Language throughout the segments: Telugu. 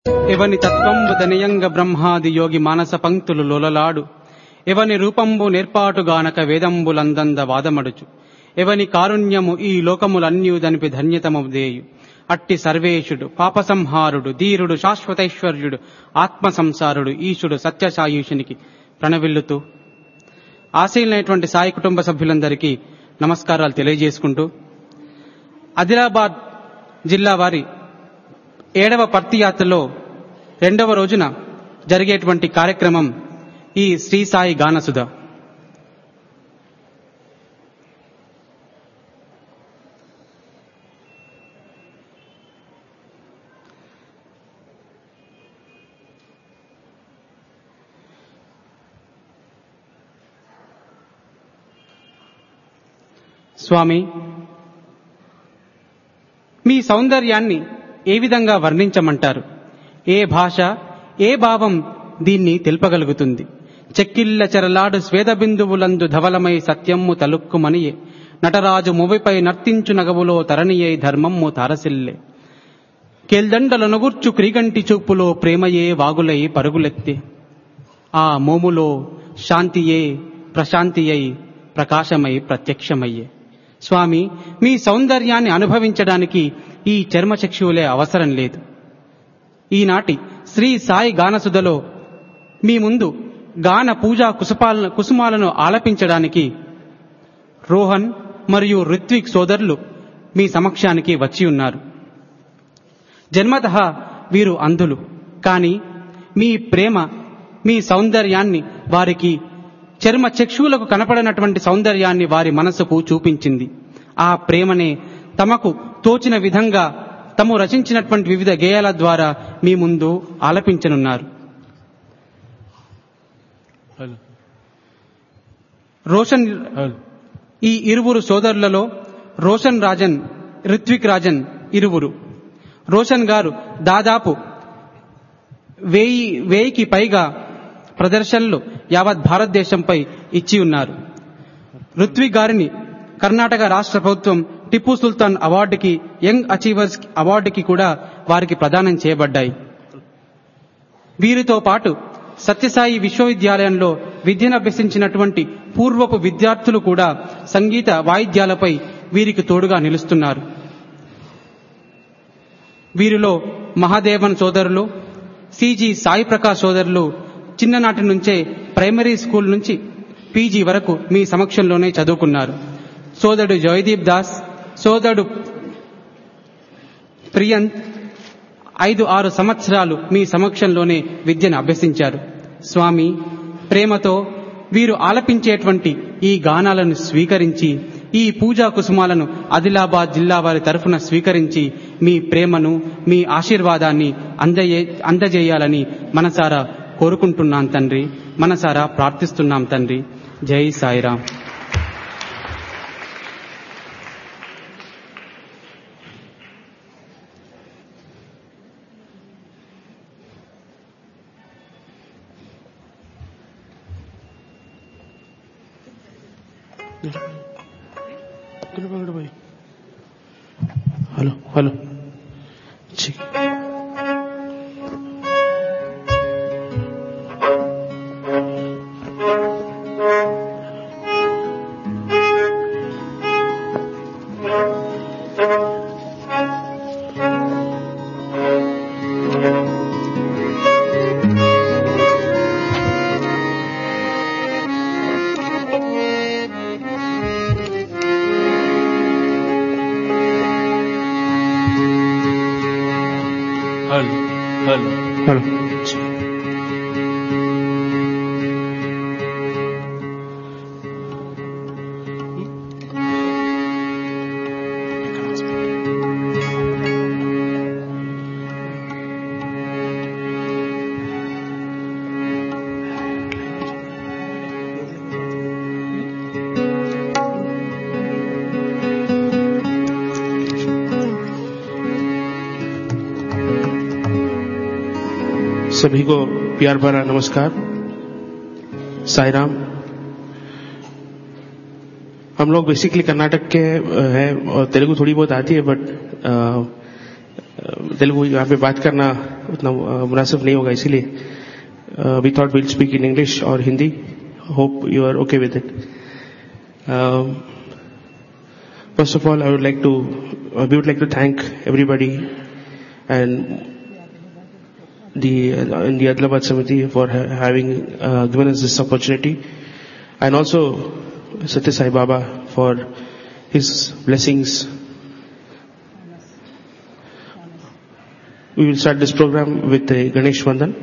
ఎవని తత్వంబు దనియంగ బ్రహ్మాది యోగి మానస పంక్తులు లోలలాడు, ఎవని రూపంబు నేర్పాటుగానక వేదంబులందంద వాదమడుచు, ఎవని కారుణ్యము ఈ లోకములన్యూదనిపి ధన్యతమదేయు. అట్టి సర్వేశుడు పాపసంహారుడు ధీరుడు శాశ్వతైశ్వర్యుడు ఆత్మ సంసారుడు ఈశుడు సత్యసాయుషునికి ప్రణవిల్లుతూ ఆశీలైనటువంటి సాయి కుటుంబ సభ్యులందరికీ నమస్కారాలు తెలియజేసుకుంటూ, ఆదిలాబాద్ జిల్లా వారి 7వ పర్తి యాత్రలో 2వ రోజున జరిగేటువంటి కార్యక్రమం ఈ శ్రీ సాయి గానసుధ. స్వామి, మీ సౌందర్యాన్ని ఏ విధంగా వర్ణించమంటారు? ఏ భాష, ఏ భావం దీన్ని తెలుపగలుగుతుంది? చెక్కిళ్ళ చెరలాడు స్వేద బిందువులందు ధవలమై సత్యమ్ము తలుక్కుమనియే, నటరాజు మువిపై నర్తించు నగవులో తరణియై ధర్మమ్ము తారసిల్లే, కేల్దండలనుగుర్చు క్రీగంటి చూపులో ప్రేమయే వాగులై పరుగులెత్తే, ఆ మోములో శాంతియే ప్రశాంతియై ప్రకాశమై ప్రత్యక్షమయ్యే. స్వామి, మీ సౌందర్యాన్ని అనుభవించడానికి ఈ చర్మచక్షువులే అవసరం లేదు. ఈనాటి శ్రీ సాయి గానసుధలో మీ ముందు గాన పూజా కుసుమాలను ఆలపించడానికి రోహన్ మరియు రిత్విక్ సోదరులు మీ సమక్షానికి వచ్చి ఉన్నారు. జన్మతః వీరు అంధులు, కానీ మీ ప్రేమ, మీ సౌందర్యాన్ని, వారికి చర్మ చక్షువులకు కనపడనటువంటి సౌందర్యాన్ని వారి మనసుకు చూపించింది. ఆ ప్రేమనే తమకు తోచిన విధంగా తాము రచించినటువంటి వివిధ గేయాల ద్వారా మీ ముందు ఆలపించనున్నారు. రోషన్, ఈ ఇరువురు సోదరులలో రోషన్ రాజన్, రిత్విక్ రాజన్ ఇరువురు. రోషన్ గారు దాదాపు 1000కి పైగా ప్రదర్శనలు యావత్ భారతదేశంపై ఇచ్చి ఉన్నారు. రుత్విక్ గారిని కర్ణాటక రాష్ట్ర ప్రభుత్వం టిప్పు సుల్తాన్ అవార్డుకి, యంగ్ అచీవర్స్ అవార్డుకి కూడా వారికి ప్రదానం చేయబడ్డాయి. వీరితో పాటు సత్యసాయి విశ్వవిద్యాలయంలో విద్యనభ్యసించినటువంటి పూర్వపు విద్యార్థులు కూడా సంగీత వాయిద్యాలపై వీరికి తోడుగా నిలుస్తున్నారు. వీరిలో మహాదేవన్ సోదరులు, సిజి సాయి ప్రకాష్ సోదరులు చిన్ననాటి నుంచే ప్రైమరీ స్కూల్ నుంచి పీజీ వరకు మీ సమక్షంలోనే చదువుకున్నారు. సోదరుడు జయదీప్ దాస్, సోదరుడు ప్రియంత్ 5-6 సంవత్సరాలు మీ సమక్షంలోనే విద్యను అభ్యసించారు. స్వామి, ప్రేమతో వీరు ఆలపించేటువంటి ఈ గానాలను స్వీకరించి, ఈ పూజా కుసుమాలను ఆదిలాబాద్ జిల్లా వారి తరఫున స్వీకరించి మీ ప్రేమను, మీ ఆశీర్వాదాన్ని అందజేయాలని మనసారా కోరుకుంటున్నాం తండ్రి, మనసారా ప్రార్థిస్తున్నాం తండ్రి. జై సాయిరామ్. హలో హలో सभी को प्यार भरा नमस्कार, साईराम। हम लोग बेसिकली कर्नाटक के हैं और तेलुगु थोड़ी बहुत आती है, बट तेलुगु यहाँ पे बात करना उतना मुनासिब नहीं होगा, इसीलिए we thought we'll speak in English or Hindi. Hope you are okay with it. First of all, we would like to thank everybody and the Adilabad Samiti for having given us this opportunity, and also Satya Sai Baba for his blessings. We will start this program with a Ganesh Vandan.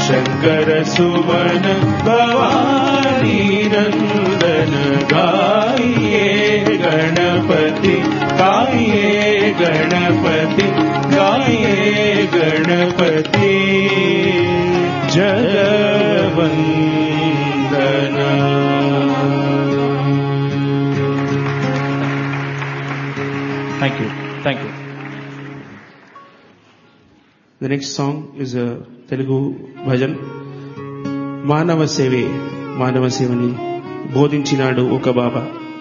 Shankar सुवन भवानी नंदन गाइए गणपति गाइए गणपति गाइए Ganpati जगवंदना. Thank you. Thank you. The next song is a Telugu bhajan. మానవ సేవే మానవ సేవని బోధించినాడు ఒక బాబా.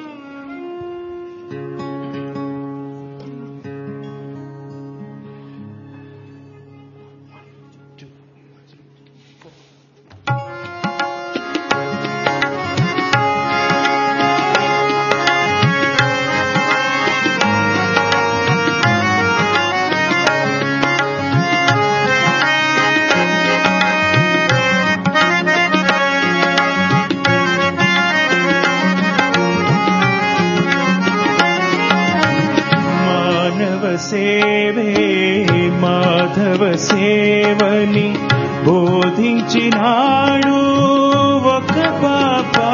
సేవే మాధవ సేవని బోధించినాడు ఒక బాబా.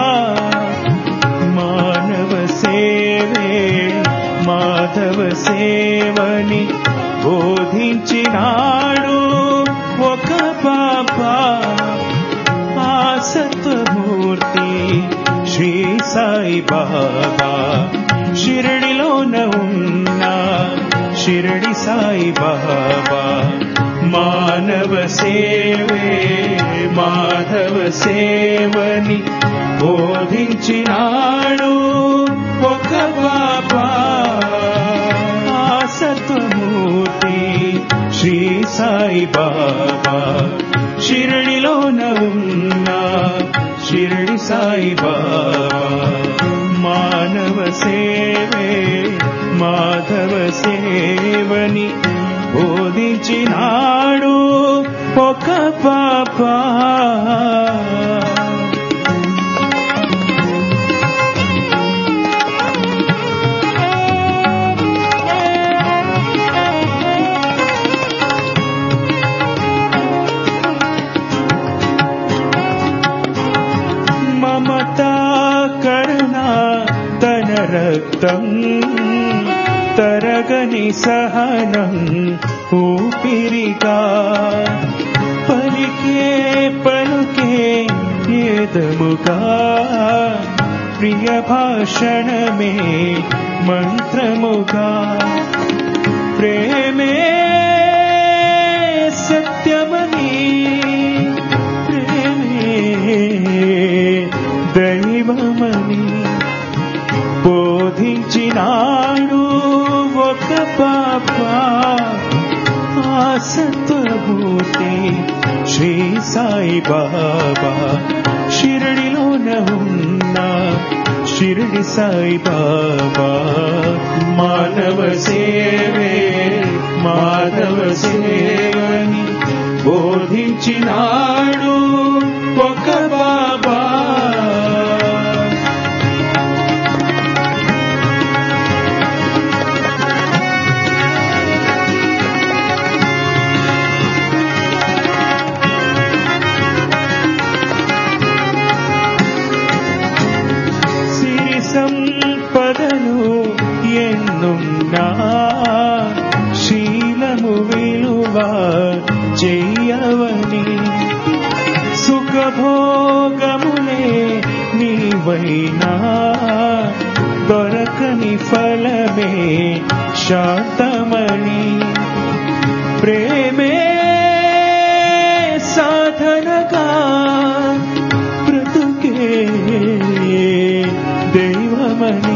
మానవ సేవే మాధవ సేవని బోధించినాడు ఒక బాబా. ఆ సత్వమూర్తి శ్రీ సాయి బాబా షిరిడిలోన ఉన్నా షిరిడి సాయి బాబా. మానవ సేవే మాధవ సేవని బోధించినాడు ఒక బాబా. ఆ సత్వమూర్తి శ్రీ సాయి బాబా షిరిడిలోన ఉన్నా షిరిడి సాయి బాబా. మానవ సేవే మాధవ సేవని బోధించినాడు ఒక బాబా. మమతా కరుణా తన రక్తం తరగని సహనం ఊపిరిగా పలికే పలుకే ఏదముగా ప్రియ భాషణమే మంత్రముగా. ప్రేమే సత్యమని ప్రేమే దైవమని బోధించినాడు ఒక బాబా. ఆ సత్వమూర్తి శ్రీ సాయి బాబా షిరిడిలోన ఉన్నా షిరిడి సాయి బాబా. మానవ సేవే మాధవ సేవని బోధించినాడు ఒక బాబా. సంపదలు ఎన్నున్నా శీలము విలువ చెయ్యవని సుఖభోగములే నీవైనా దొరకని ఫలమే శాంతమని. ప్రేమే సాధనగా బ్రతుకే దైవమని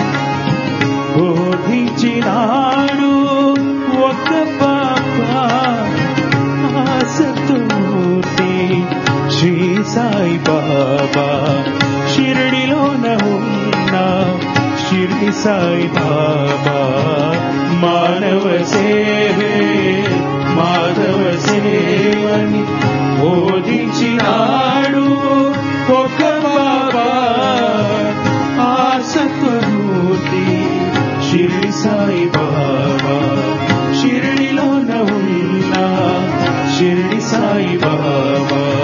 బోధించినాడు ఒక బాబా. ఆ సత్వమూర్తి శ్రీ సాయి బాబా షిరిడిలోన ఉన్నా షిరిడి సాయి బాబా. మానవ సేవే మాధవ సేవని బోధించినాడు ఒక బాబా. ఆ సత్వమూర్తి షిరిడి సాయి బాబా షిరిడిలోన ఉన్నా షిరిడి సాయి బాబా.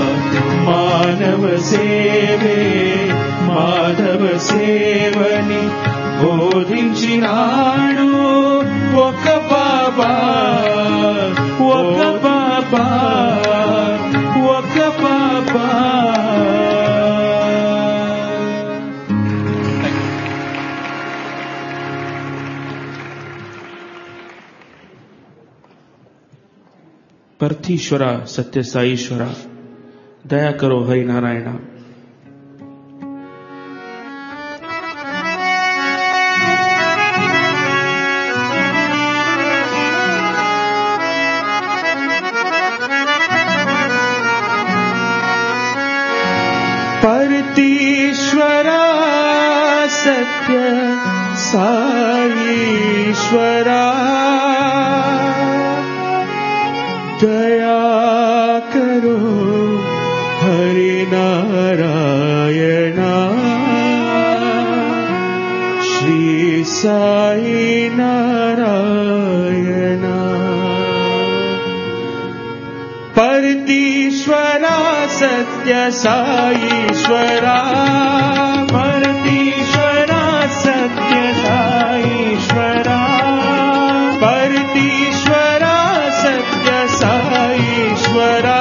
సేవని బోధించినాడు ఒక బాబా ఒక బాబా ఒక బాబా. परथीश्वरा सत्य साईश्वरा दया करो हरि नारायण. परतीश्वरा सत्य साईश्वरा दया करो हरि नारायण. श्री साई नारायण. परतीश्वरा सत्य साईश्वरा परतीश्वरा सत्य साईश्वरा परतीश्वरा सत्य साईश्वरा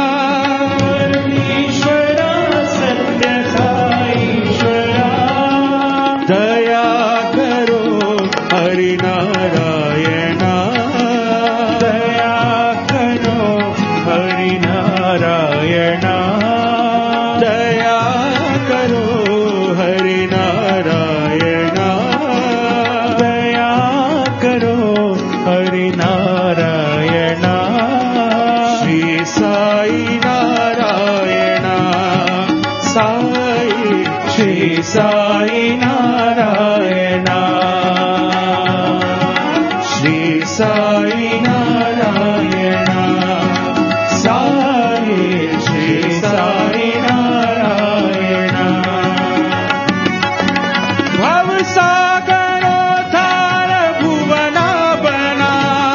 परमेश्वरा सत्य साईश्वरा दया करो हरि नारायण. दया करो हरि नारायण. दया करो हरि नारायण. दया करो हरि नारायण. श्री साई नारायण साई श्री साई नारायण. श्री साई नारायण साई श्री साई नारायण. भवसागरो धार भुवना बना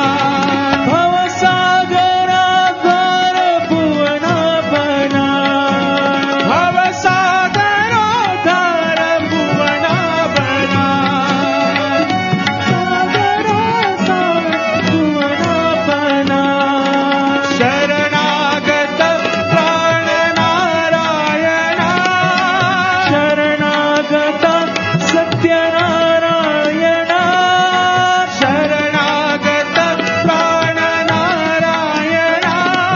भवसागरा धार भुवना बना भवसागरो धार भुवना बना सागरो धार भुवना बना. शरणागत प्राण नारायण शरणागत सत्यनारायण शरणागत प्राण नारायण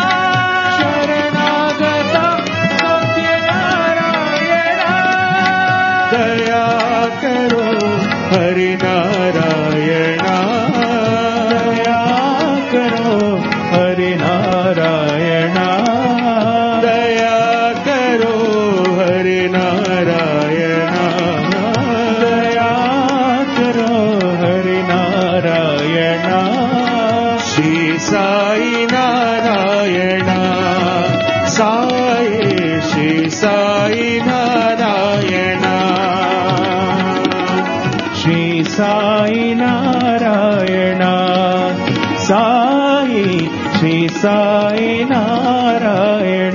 शरणागत सत्यनारायण. दया करो हरि नारायण. दया करो हरि नारायण. दया करो हरि नारायण. दया करो हरि नारायण. श्री साई नारायण साई श्री साई नारायण. श्री साई नारायण साई श्री साई नारायण.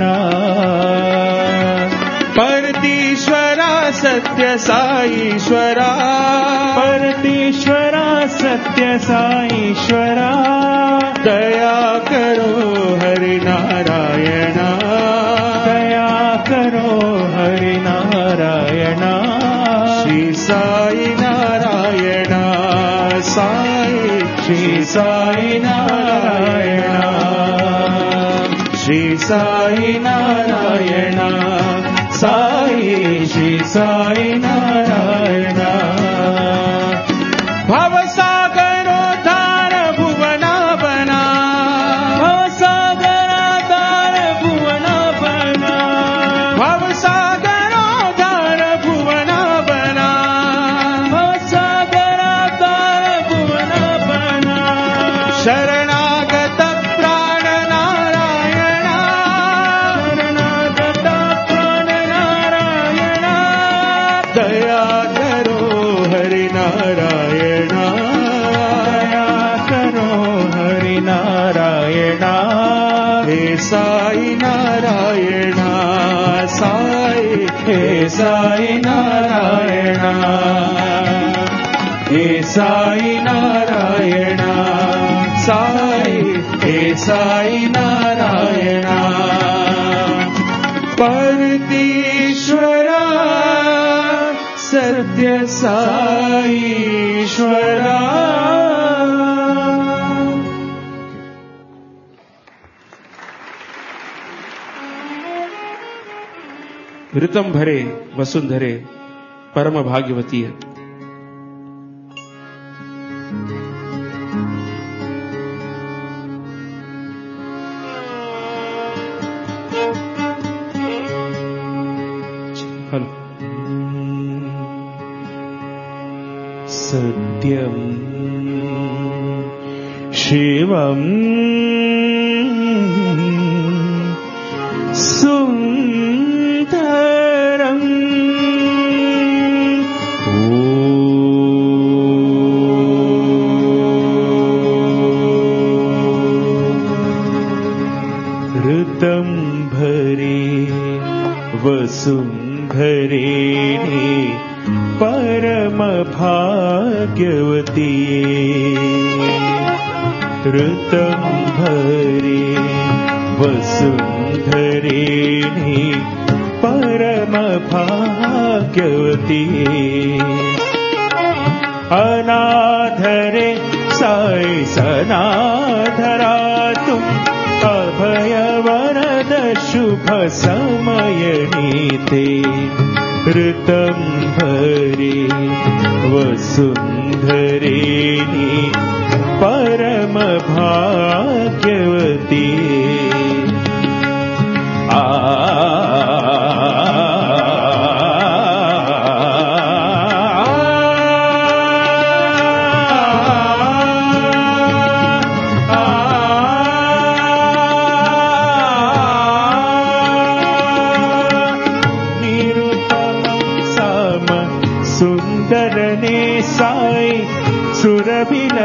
परतीश्वरा सत्य साईश्वरा परतीश्वरा सत्य साईश्वरा दया करो हरि नारायण. दया करो हरि नारायण. श्री साई नारायण साई श्री साई नारायण. श्री साई नारायण साई श्री साई नारायण. भवसागरो धार भुवना बना भवसागरा धार भुवना बना भवसागरो धार भुवना बना भवसागरा धार भुवना बना. शरणागत प्राण नारायण शरणागत प्राण नारायण. दया करो हरि नारायण. दया करो हरि नारायण. हे साई नारायण साई हे साई नारायण हे साई नारायण साई हे साई नारायण परतीश्वरा सत्य साईश्वरा ऋतम भरे वसुंधरे परम भाग्यवती है। सत्यम शिवम सुंदरम ऋतम भरे वसुंधरे परम भाग्यवती ऋतम भरे वसुंधरे परम भाग्यवती अनाधरे साई सनाधरा तुम अभय वरद शुभ समय नीते ऋतम भरे वसुंधरे परम भाग्यवती सुंदरने साई सुरभिल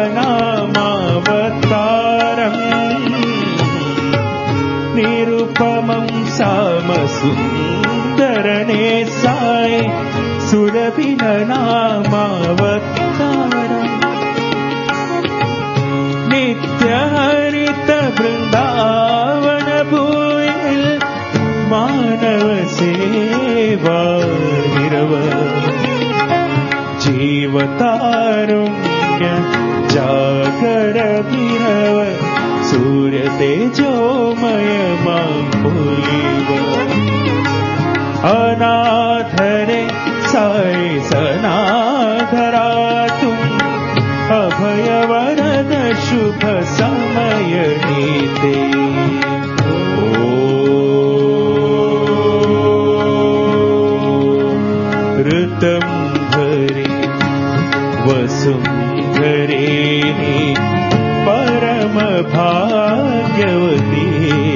नामावतारम् निरुपमं साम सुंदरने साई सुरभिल नामावतारम् नित्य हरित वृंदावन भूमिल मानव सेवा निरवधि जीवतारुण्य जागर भीरव सूर्य तेजोमय मांपुलिव अनाधरे साई सनाधरा तुम अभय वरद शुभ समय नीते ऋतम वसुंधरे परम भाग्यवती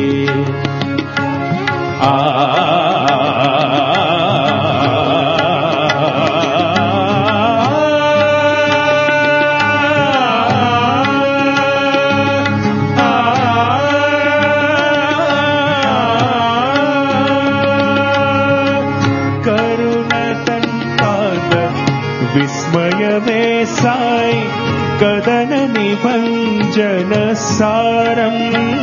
साई कदन निभंजन सारम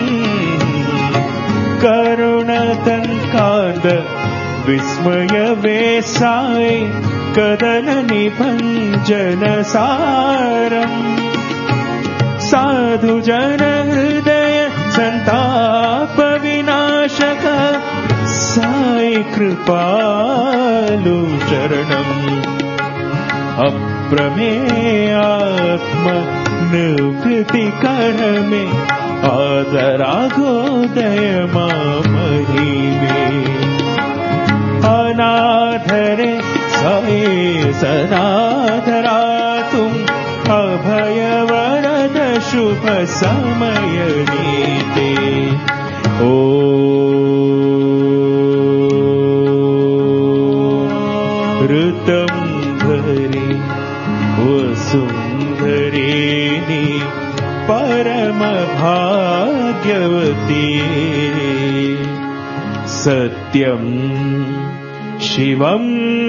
करुणतंकाद विस्मय साई कदन निभंजन सारम साधु जन हृदय संताप विनाशक साई कृपालु चरणम अप्रमेयात्म निवृत्ति कर में आदरागोदय मामही में अनाधरे साई सनाधरा तुम अभय वरद शुभ समय नीते ओ ऋतम भरे वसुंधरे परम भाग्यवती सत्यम शिवं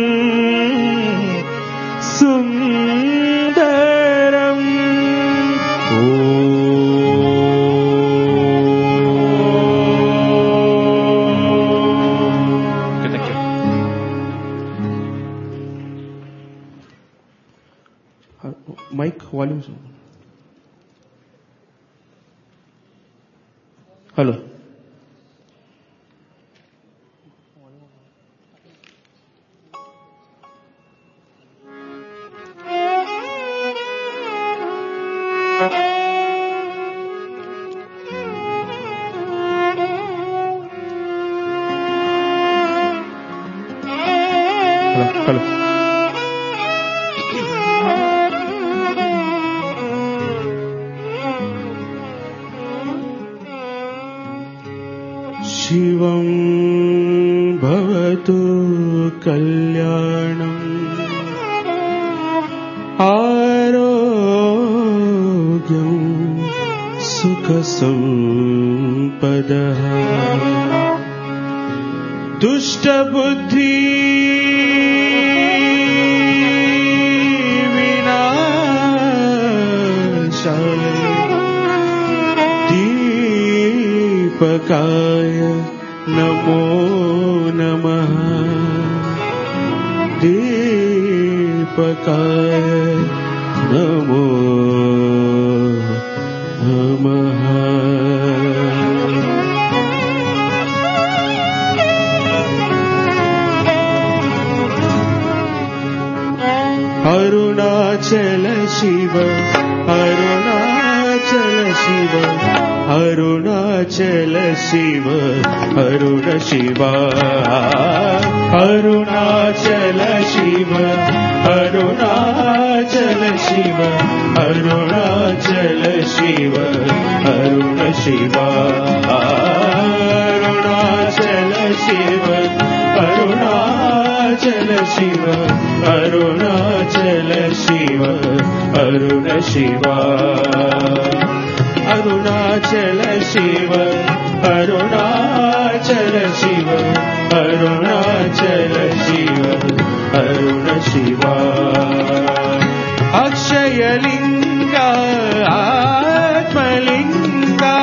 सुन्दरम् Mic volume. Hello. Hello. शिवं भवतु कल्याणम् आरोग्यं सुखसम्पदः दुष्टबुद्धि विनाशाय दीपकाय नमो नमः दीपकाय नमो नमः अरुणाचल शिव अरुणाचल शिव अरुणाचल शिव अरुण शिवा अरुणाचल शिव अरुणाचल शिव अरुणाचल शिव अरुण शिवा अरुणाचल शिव अरुणाचल शिव अरुणाचल शिव अरुण शिवा अरुणाचल शिव अरुणाचल शिव अरुणाचल शिव अरुण शिवा अक्षयलिंगा आत्मलिंगा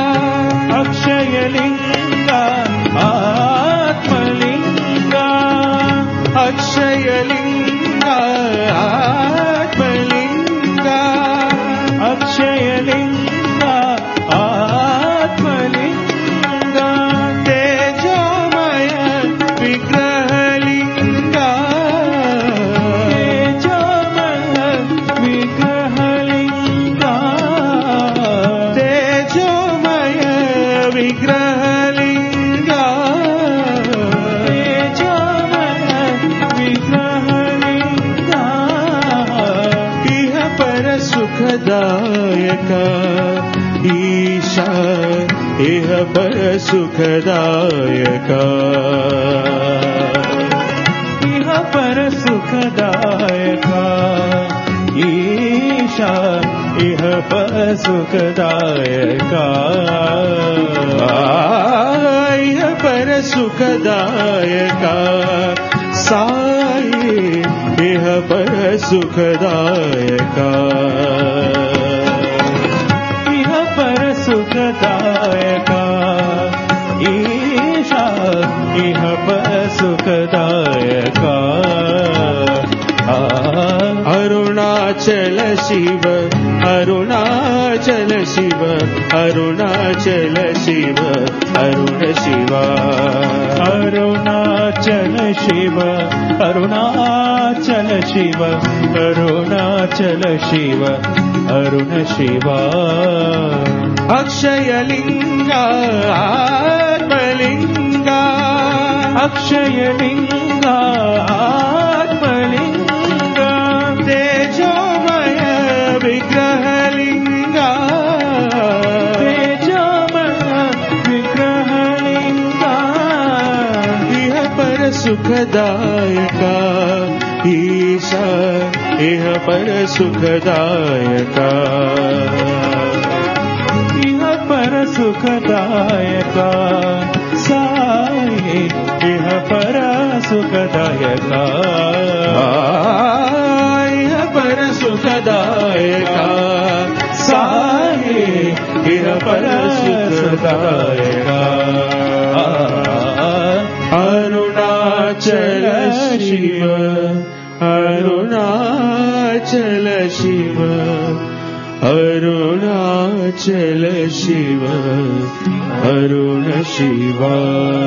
अक्षयलिंगा आत्मलिंगा अक्षयलिंगा आत्मलिंगा अक्षयलिंगा आत्मलिंगा तेजोमय विग्रहलिंगा तेजोमय विग्रहलिंगा तेजोमय विग्रहलिंगा तेजोमय विग्रहलिंगा इह पर सुखदायका ईशा इह पर सुखदायका इह पर सुखदायका ईशा इह पर सुखदायका इह पर सुखदायका साई इह पर सुखदायका इह पर सुखदायका ईशा इह पर सुखदायका अरुणाचल शिव अरुणाचल शिव अरुणाचल शिव अरुण शिवा अरुणाचल शिव अरुणाचल शिव अरुणाचल शिव अरुण शिवा अक्षयलिंगा आत्मलिंगा अक्षयलिंगा आत्मलिंगा तेजोमय विग्रहलिंगा तेजोमय विग्रहलिंगा इह पर सुखदायका ईशा इह पर सुखदायका इह पर सुखदायका साई इह पर सुखदायका इह पर सुखदायका साहे इह पर सुखदायका अरुणाचल शिव अरुणाचल शिव अरुणाचल शिव अरुण शिवा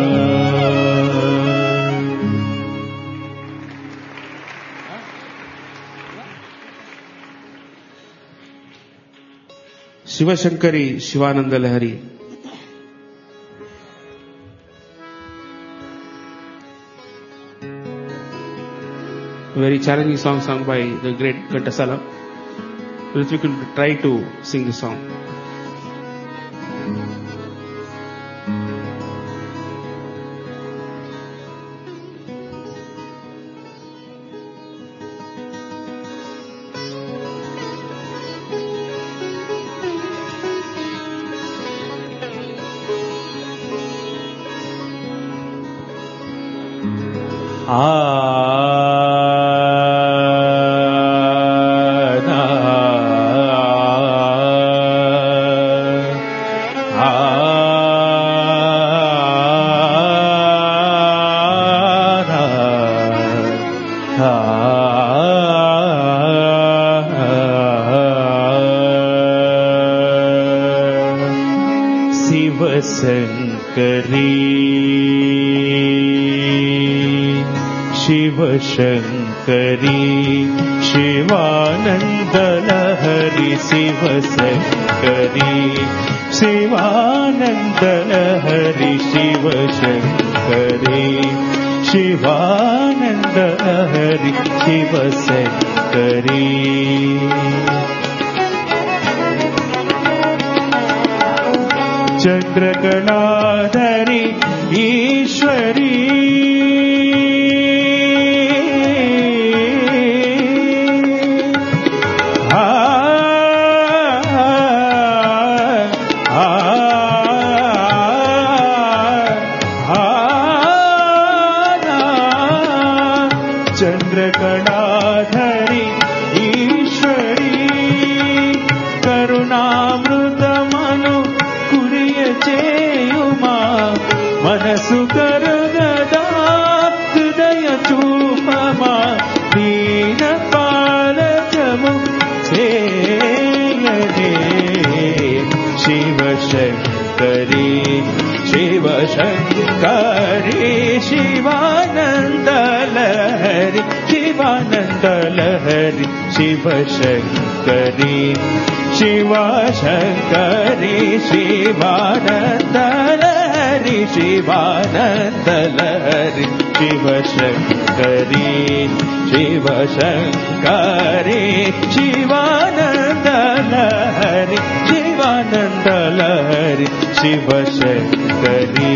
शिवशंकरी शिवानंद लहरी. Very challenging song sung by the great Ghantasala. We could try to sing the song. Shivshankari Shivanand लहरी शिवशंकरी शिवानंद लहरी शिवशंकरी शिवानंद लहरी शिवशंकरी चंद्रकलाधरी ईश्वरी चंद्रकलाधरी ईश्वरी करुणामृतमनु कुरिय चेयुमा मनसु करुगदा हृदय चूपमा दीन पालकमु चेयने शिवशंकरी शिवशंकरी शिवानंद लहरी शिवानंद लहरी शिवशंकरी शिवशंकरी शिवानंद लहरी शिवानंद लहरी शिवशंकरी शिवशंकरी शिवानंद लहरी शिवानंद लहरी शिवशंकरी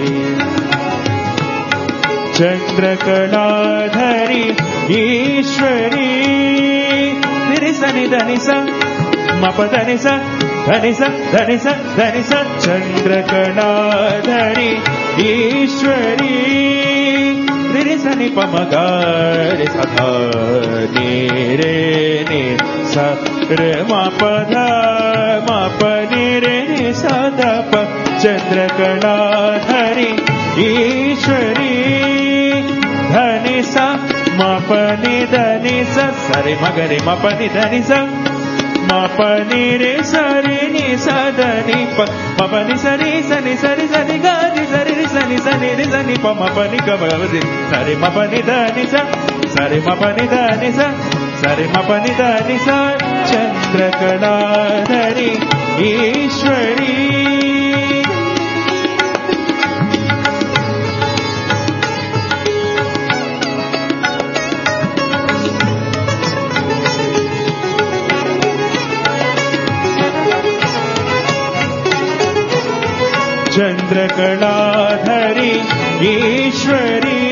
चंद्रकलाधरी ईश्वरी निरिसनि धनिस मपधनिस धनिस धनिस धनिस चंद्रकलाधरी ईश्वरी निरिसनि पमगारि सधा रे नि स रे मपध मपनि रे नि सदप चंद्रकलाधरी ईश्वरी धनि स मपनि धनि स सरि मगरि मपनि धनि स मपनि रे सरि नि सदनि प मपनि सरि सनि सरि सनि गानि सरि सनि सनि रि सनि प मपनि गवदि सरि मपनि धनि स सरि मपनि धनि स सरि मपनि धनि स चंद्रकलाधरी ईश्वरी चंद्रकलाधरी ईश्वरी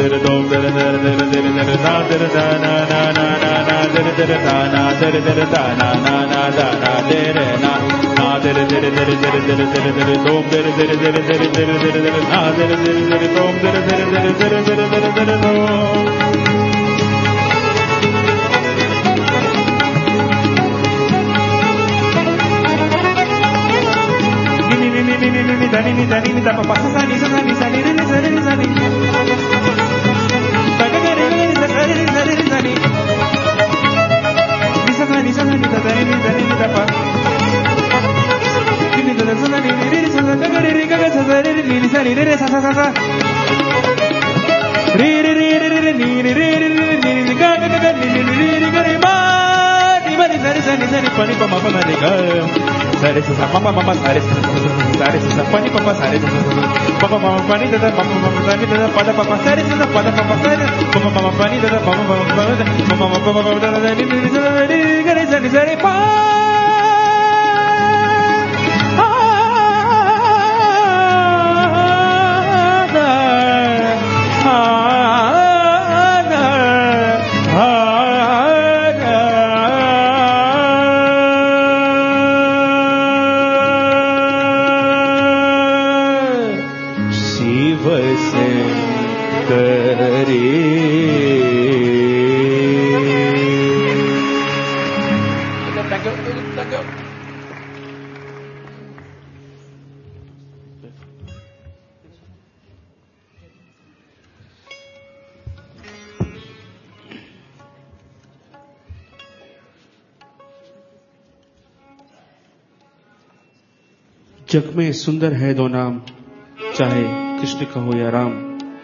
जग में सुंदर है दो नाम, चाहे कृष्ण का हो या राम।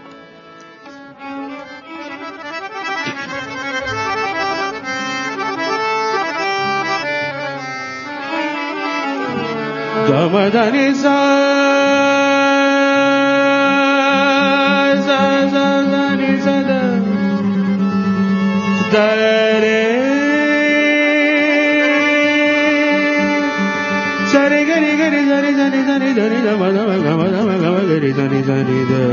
गमधनि सा नि सदा दरे सरे गरि गरि धरि धनि धनि धनि गम गम गम गम गम गरि धनि धनि रे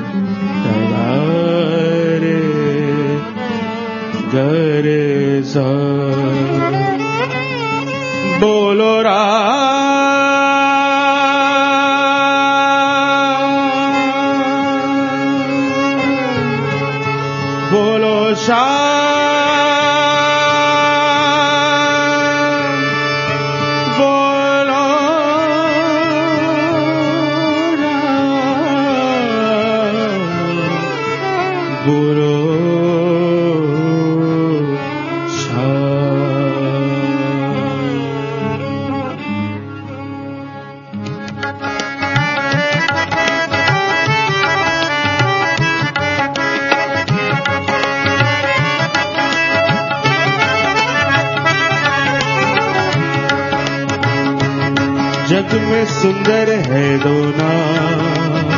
गरे सा। बोलो बोलो श्याम, बोलो राम, बोलो जग में सुंदर है दो नाम,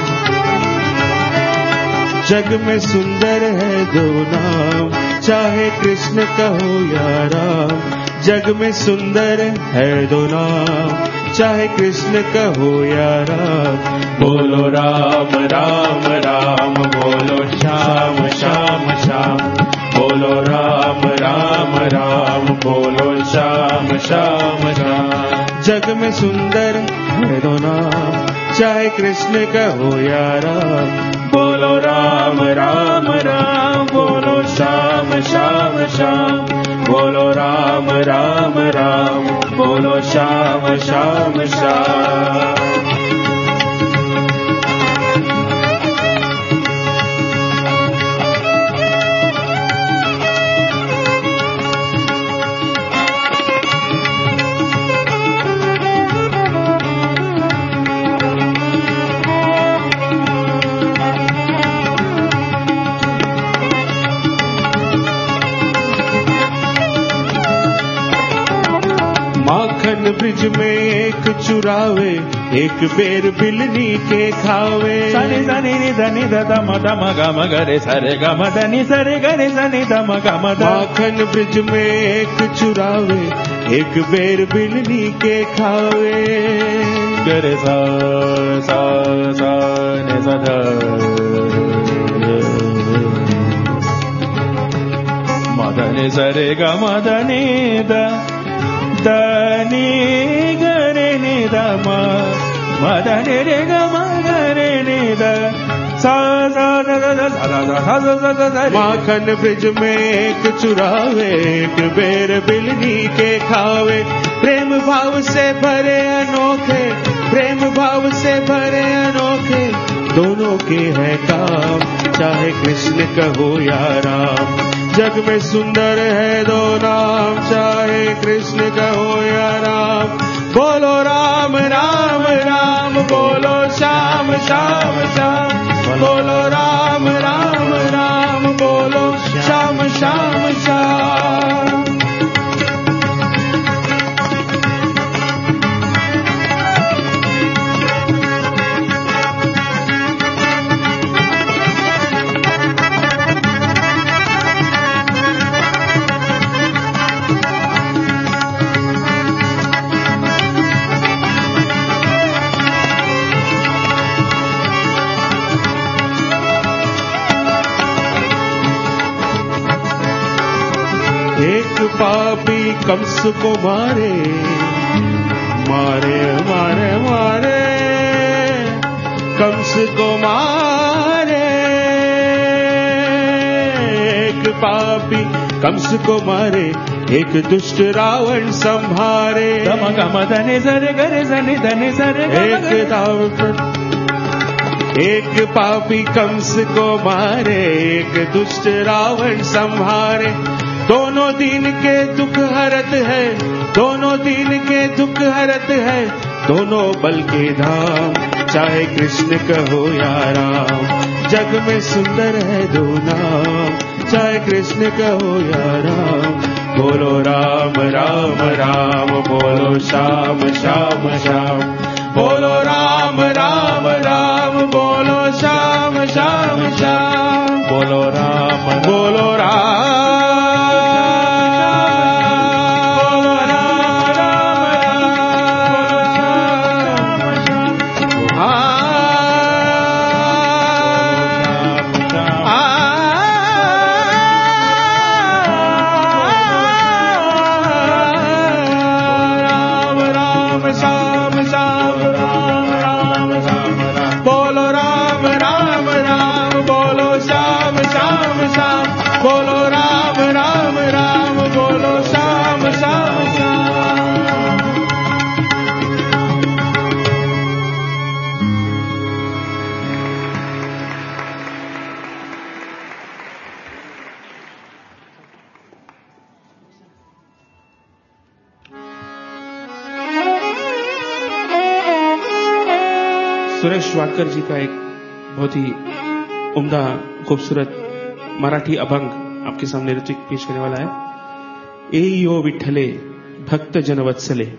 जग में सुंदर है दो नाम, चाहे कृष्ण का हो या राम। जग में सुंदर है दो नाम, चाहे कृष्ण का हो या राम। बोलो राम राम राम, बोलो श्याम श्याम श्याम, बोलो राम राम राम, बोलो श्याम श्याम श्याम। जग में सुंदर है दो नाम, चाहे कृष्ण का हो या राम। बोलो राम राम राम, बोलो श्याम श्याम श्याम, बोलो राम राम राम, बोलो श्याम श्याम श्याम। माखन ब्रिज में एक चुरावे, एक बेर बिलनी के खावे। सनि सनि नि धनि धम धम गम गरे सरे गम धनि सरे गरे सनि धम गम ध। माखन ब्रिज में एक चुरावे, एक बेर बिलनी के खावे। गरे सा सा सा नि सा ध దని సరి గమ దని దని గరి ని ద మదని రే గమ గరి ని ద माखन ब्रिज में एक चुरावे, एक बेर बिलनी के खावे, प्रेम भाव से भरे अनोखे, प्रेम भाव से भरे अनोखे, दोनों के है काम, चाहे कृष्ण कहो या राम। जग में सुंदर है दो नाम, चाहे कृष्ण कहो या राम। बोलो राम राम राम, बोलो श्याम श्याम श्याम, बोलो राम राम राम, बोलो श्याम श्याम श्याम। एक पापी कंस को मारे, मारे मारे मारे, कंस को मारे। एक पापी कंस को मारे, एक दुष्ट रावण संभारे। गम गम धनि सरे गरे धनि धनि सरे एक पापी कंस को मारे, एक दुष्ट रावण संभारे। दोनों दीन के दुख हरत है, दोनों दीन के दुख हरत है, दोनों बल के धाम, चाहे कृष्ण कहो या राम। जग में सुंदर है दो नाम, चाहे कृष्ण कहो या राम। बोलो राम राम राम, बोलो श्याम श्याम श्याम, बोलो राम राम राम, बोलो श्याम श्याम श्याम, बोलो राम बोलो राम। सुरेश वाडकर जी का एक बहुत ही उम्दा खूबसूरत मराठी अभंग आपके सामने ऋतिक पेश करने वाला है। ए यो विठ्ठले भक्त जनवत्सले।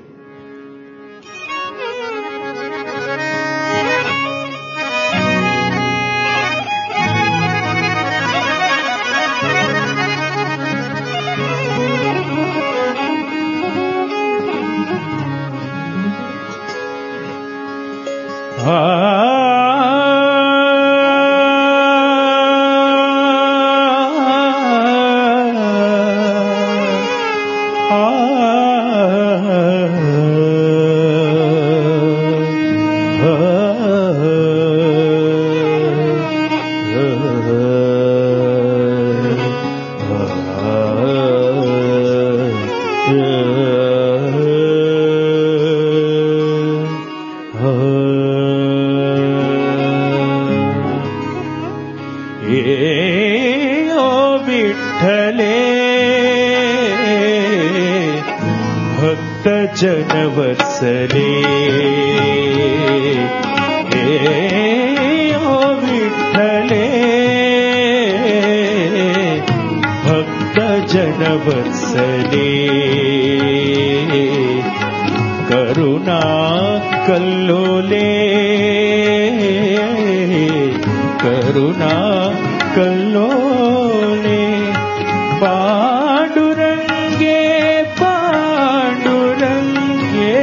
जनवत्सले ओ विठ्ठले भक्त जनवत्सले करुणा कल्लोले करुणा कल्लोले पांडुरंगे पांडुरंगे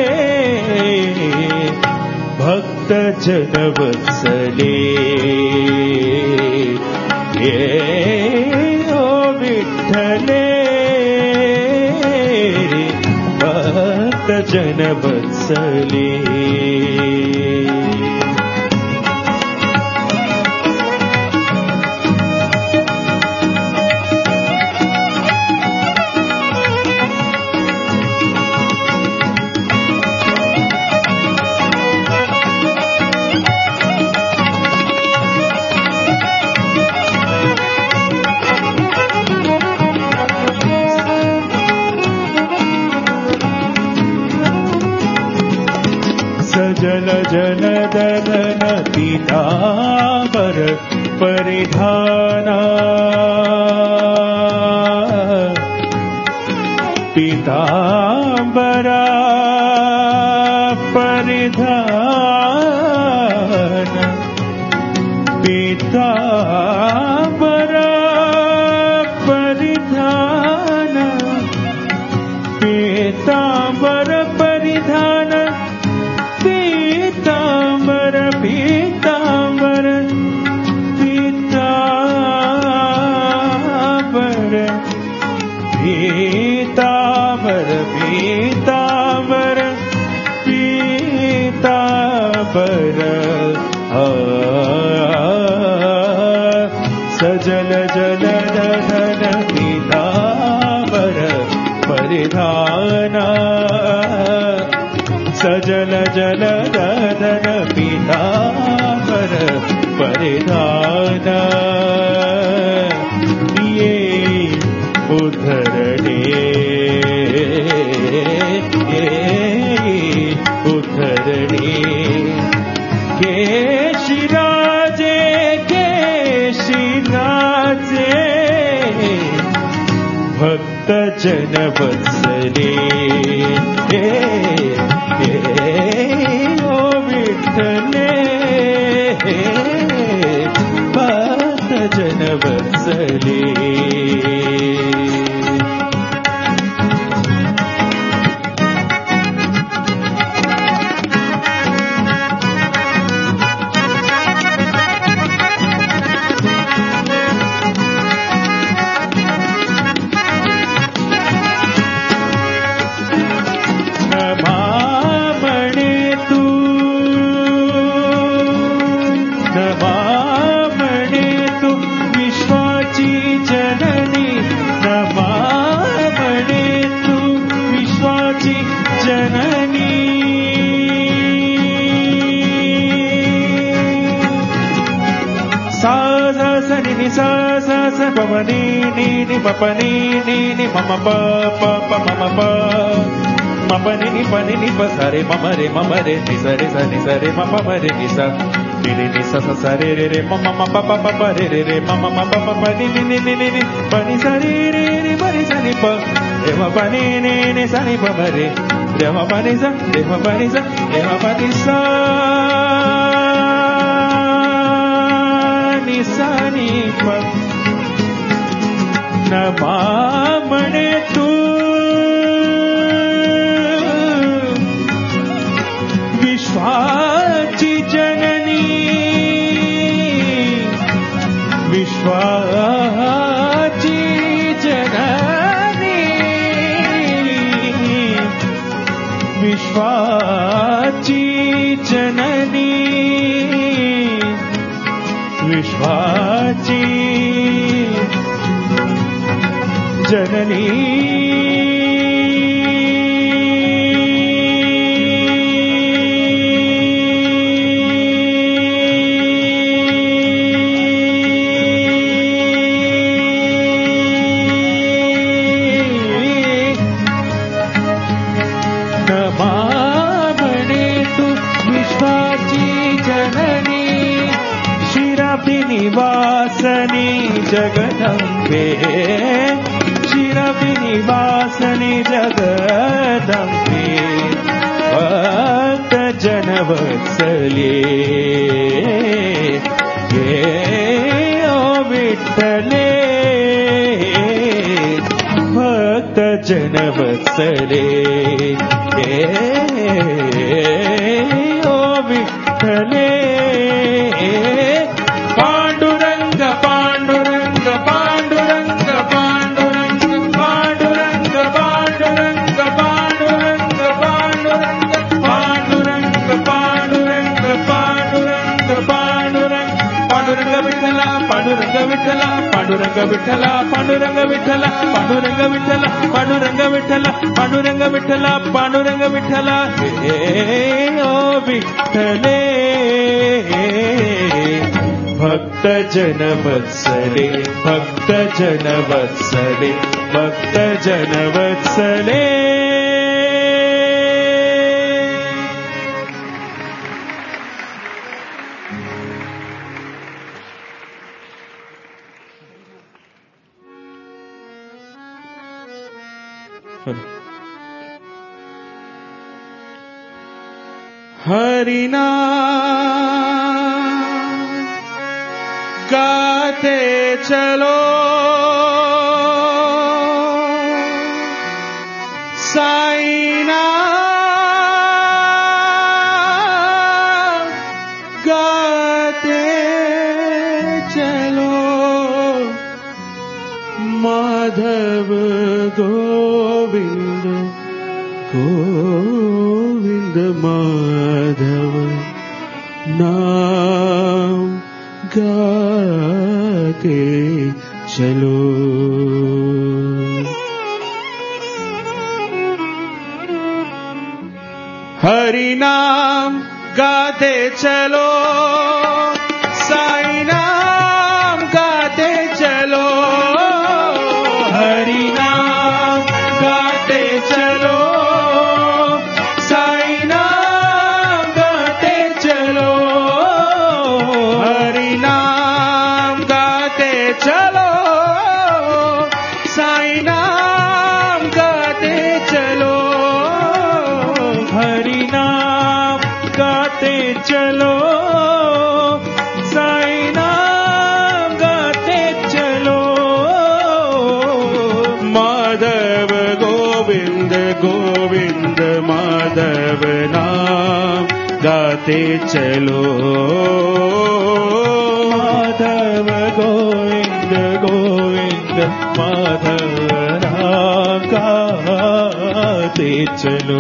भक्त जनवत्सले ये ओ विठ्ठले जनवत्सले जल जलदन पीतांबर परिधाना पीतांबरा परिधान पीतांबरा परिधान पीतांबर परिधान पीतांबर पीतांबर पीतांबर पीतांबर पीतांबर पीतांबर सजल जलधन पीतांबर परिधाना सजल जलधन पीतांबर परिधाना ये उद्धरणे ये उद्धरणे केशिराजे केशिराजे भक्त जनवत्सले ओ विठ्ठले भक्त जनवत्सले pamani ni ni papani ni ni mama pa pa pa mama pa mapani ni pani ni pa sare mama re ni sare mama ma re ni sa ni sa sa sare re mama ma pa pa pa re re mama ma pa pa ni ni pani sare re mari sa ni pa re ma pani ni sa ni pa ma re ma pani sa ma pani sa ma pani sa ni sa ni pa नमामणे तू विश्वाची जननी विश्वाची जननी विश्वाची जननी विश्वाची जननी नमामणे तु विश्वाची जननी शिरपिनिवासनी जगदम्बे शिरपिनिवासनि जगदम्बे भक्त जनवत्सले ओ विठ्ठले भक्त जनवत्सले ओ विठ्ठले पांडुरंग पांडुरंग पांडुरंग पांडुरंग पांडुरंग पांडुरंग पांडुरंग पांडुरंग విఠల పాండురంగ విఠల పాండురంగ విఠల పాండురంగ విఠల పాండురంగ విఠల పాండురంగ విఠల పాండురంగ విఠల పాండురంగ విఠల హే ఓ విఠలే భక్త జన వత్సలే భక్త జన వత్సలే భక్త జన వత్సలే हरिना गाते चलो साईना गाते चलो माधव गोविंद गोविंद माधव नाम गाते चलो हरि नाम गाते चलो साई नाम गाते चलो हरि नाम गाते चलो साई नाम गाते चलो हरि नाम गाते चलो साई नाम गाते चलो हरि नाम गाते चलो साई नाम गाते चलो माधव गोविंद गोविंद माधव नाम गाते चलो माधव गोविंद गोविंद माधव नाम गाते चलो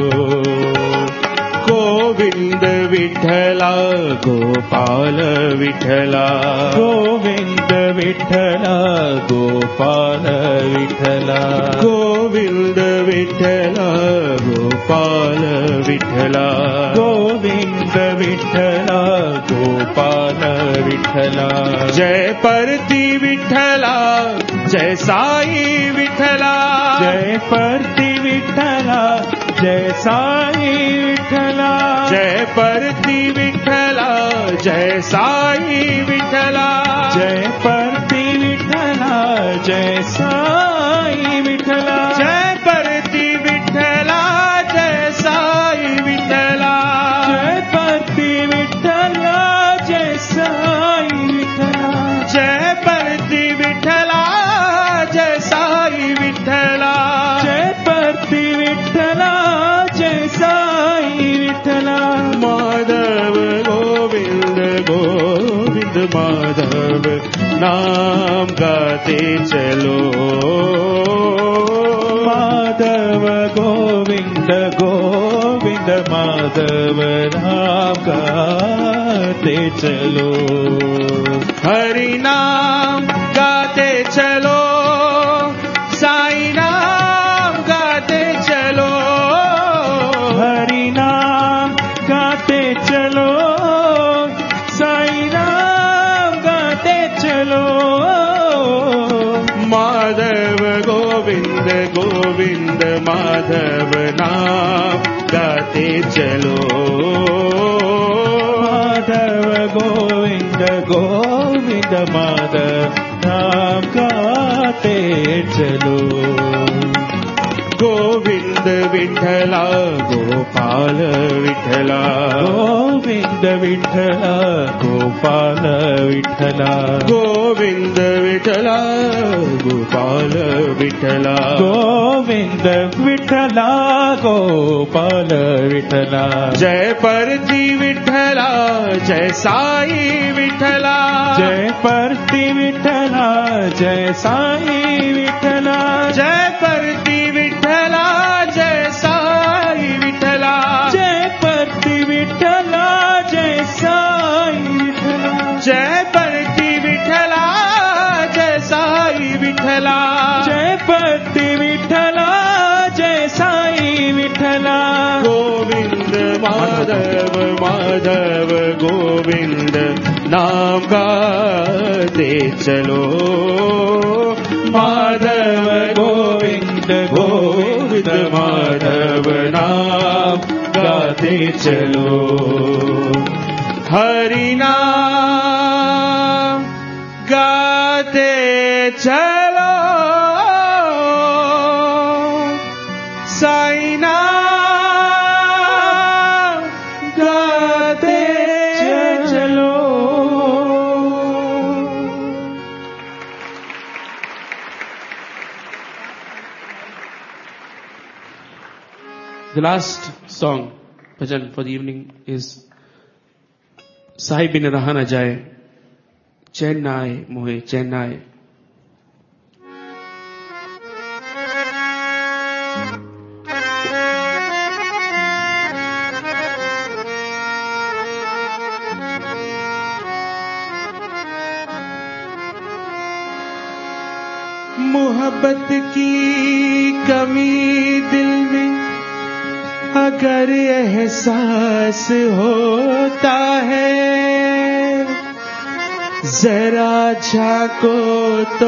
गोविंद विठला गोपाल विठला गोविंद विठला गोपाल विठला गोविंद विठला गोपाल विठला गोविंद विठला गोपाल विठला जय परती विठला जय साई विठला जय परती विठला जय साई विठला जय परती विठला जय साई विठला जय परती विठला जय साई विठला जय परती विठला जय साई विठला जय परती विठला जय साई विठला जय परती विठला जय साई विठला जय परती विठला जय साई विठला माधव गोविंद गोविंद माधव नाम गाते चलो माधव गोविंद गोविंद माधव नाम गाते चलो हरि नाम गाते चलो साई नाम गाते चलो हरि नाम गाते चलो साई नाम गाते चलो माधव गोविंद गोविंद माधव नाम गाते चलो माधव गोविंद गोविंद माधव नाम गाते चलो गोविंद विठला गोपाल विठला गोविंद विठला गोपाल विठला गोविंद विठला गोपाल विठला गोविंद विठला गोपाल विठला जय परती विठला जय साई विठला जय परती विठला जय साई विठला जय परती विठला जय साई विठला जय परती विठला जय साई विठला जय परती विठला गोविंद नाम गाते चलो, माधव गोविंद गोविंद माधव नाम गाते चलो, हरि नाम गाते चलो, साईं नाम गाते चलो। The last song, bhajan for the evening is Sai बिन रहा न जाए, चैन न आए मोहे चैन न आए। मोहब्बत की कमी दिल में अगर एहसास होता है, जरा झांको तो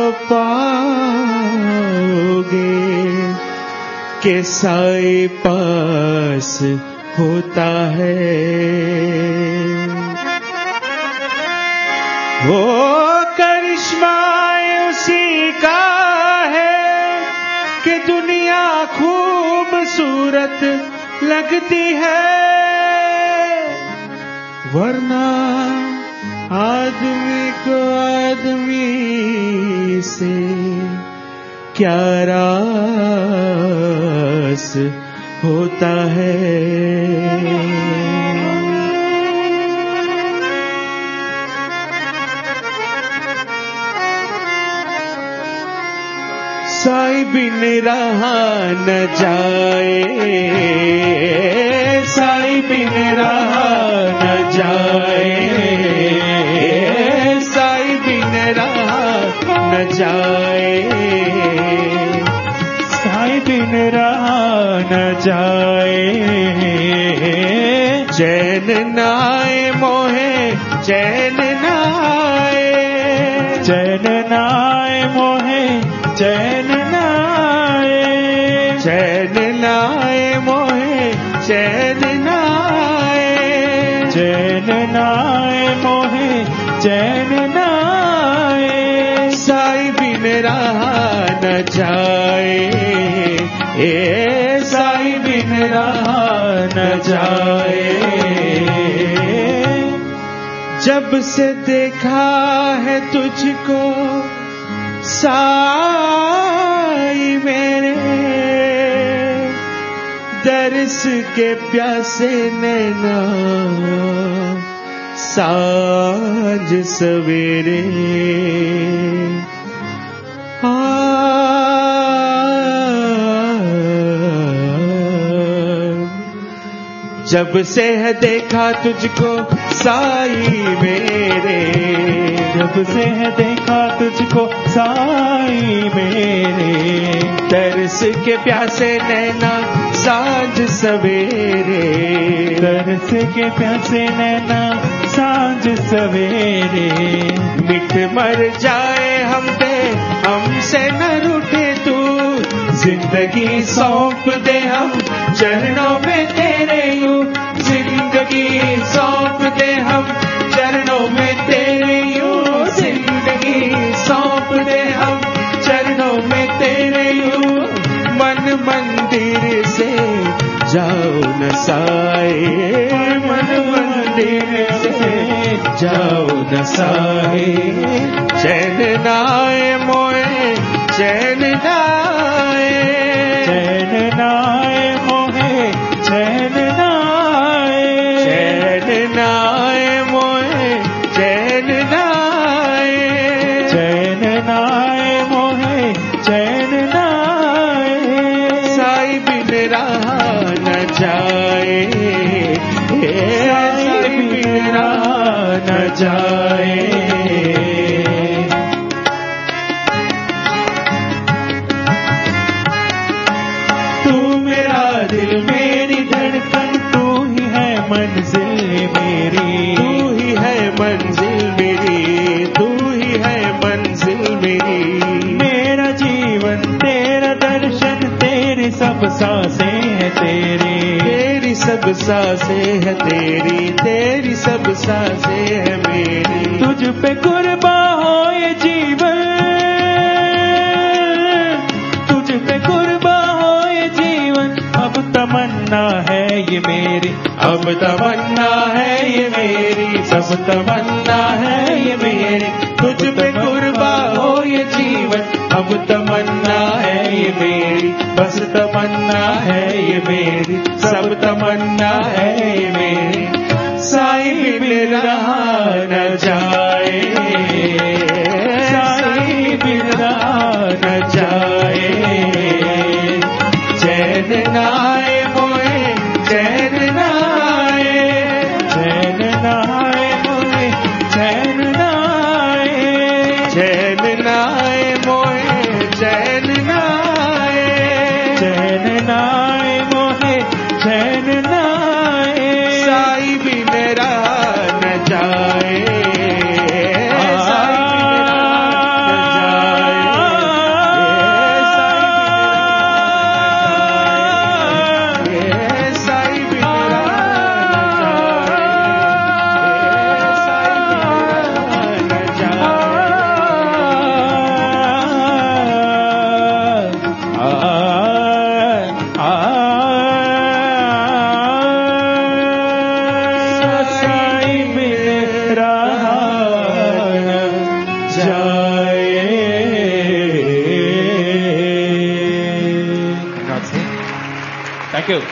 पाओगे कि साई पास होता है। वो करिश्मा उसी का है कि दुनिया खूबसूरत लगती है, वरना आदमी को आदमी से क्या रास होता है। साई बिन रहा न जाए, साई बिन रहा न जाए, साई बिन रहा न जाए, साई बिन रहा न जाए, चैन नाए मोहे चैन नाए, चैन नाए मोहे चैन नाए, चैन नाए मोहे चैन नाए, चैन नाए मोहे चैन नाए, साई बिन रहा न जाए, ए साई बिन रहा न जाए। जब से देखा है तुझको साई मेरे, दर्स के प्यासे नैना साँझ सवेरे, जब से है देखा तुझको साई मेरे, जब से है देखा तुझको साई मेरे, तरस के प्यासे नैना साँझ सवेरे, तरस के प्यासे नैना साँझ सवेरे, मिट मर जाए हम पे हमसे न रूठे तू, जिंदगी सौंप दे हम चरणों में तेरे यूं, जिंदगी सौंप दे हम चरणों में तेरे यूं, जिंदगी सौंप दे हम चरणों में तेरे यूं, मन मंदिर से जाओ न साए, मन मंदिर से जाओ न साए, चैन नाए मोए चैन नाए, चैन नाए मोहे चैन नाए, चैन नाए मोए चैन नाए, चैन नाए मोहे चैन नाए, साई बिन रहा न जाए, साई बिन रहा न जाए। दिल मेरी धड़कन तू ही है मंजिल मेरी, तू ही सब सांसें है तेरी, तेरी सब सांसें है मेरी। तुझ पे कुर्बान हो ये जीवन, तुझ पे कुर्बान हो ये जीवन। अब तमन्ना है ये मेरी, अब तमन्ना है ये मेरी, सब तमन्ना है ये मेरी। तुझ पे कुर्बान हो ये जीवन, अब तमन्ना है ये मेरी, बस तमन्ना है ये मेरी, सब तमन्ना है ये मेरी। साईं बिन रहा न जाए, साईं बिन रहा न जाए। चैन नाए मोए, चैन नाए, चैन नाए मोए, चैन नाए, चैन नाए मोए, चैन नाए, चैन नाए मोहे, चैन नाए। साईं बिन रहा न जाए, साईं बिन रहा न जाए, साईं बिन रहा न जाए। साईं बिन रहा न जाए। Thank you.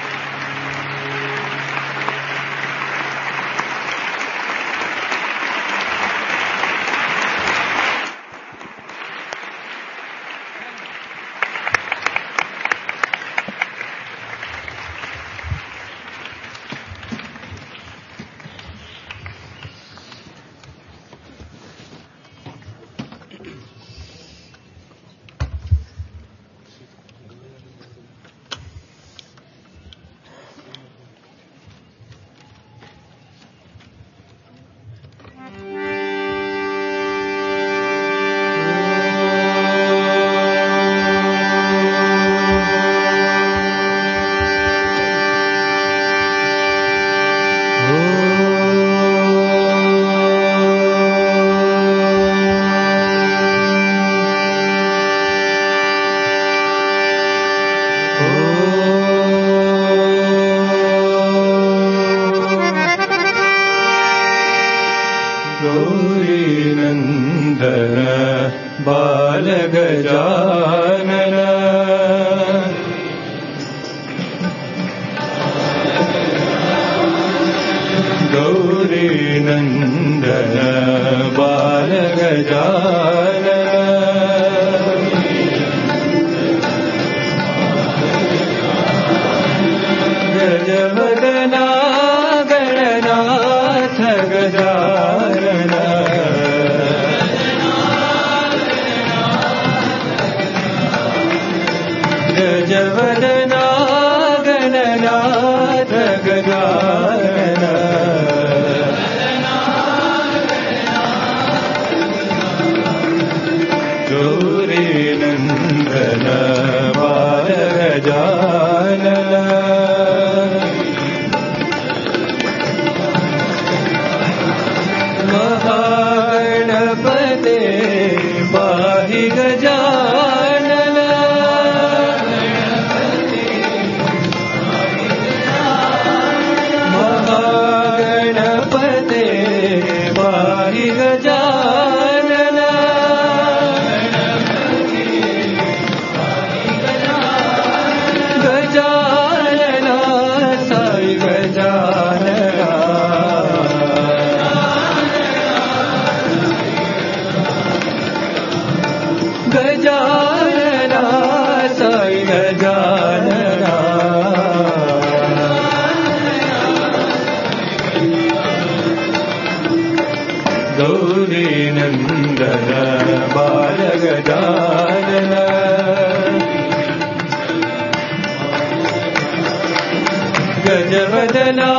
गजवदना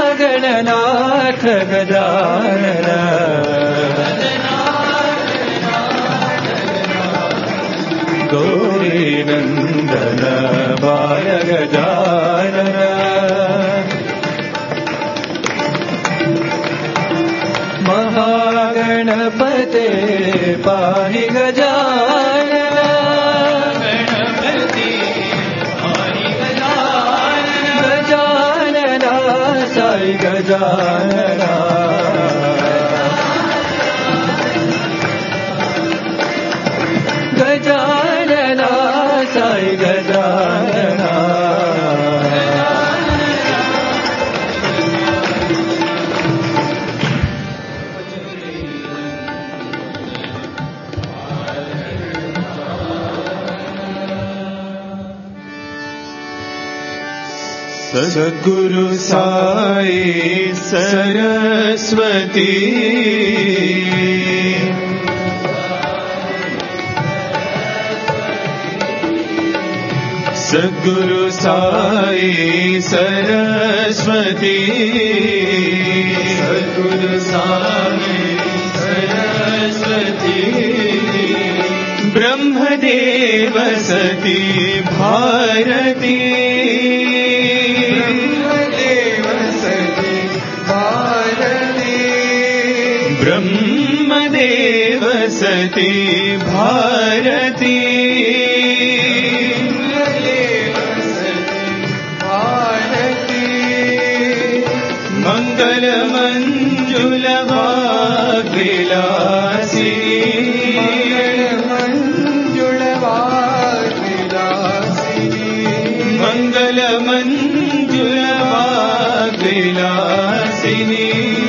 गणनाथ गजानन गौरी नंदन बाल गजानन महागणपते पाहि गजानना गणपति पाहि गजानना गजानना साई गजानना गजानना साई गजानना सद्गुरु साई सरस्वती सद्गुरु साई सरस्वती सद्गुरु साई सरस्वती ब्रह्मदेव सती भारती ब्रह्मदेव सती भारती मंगल मंजुल वाग्विलासी मंगल मंजुल वाग्विलासिनी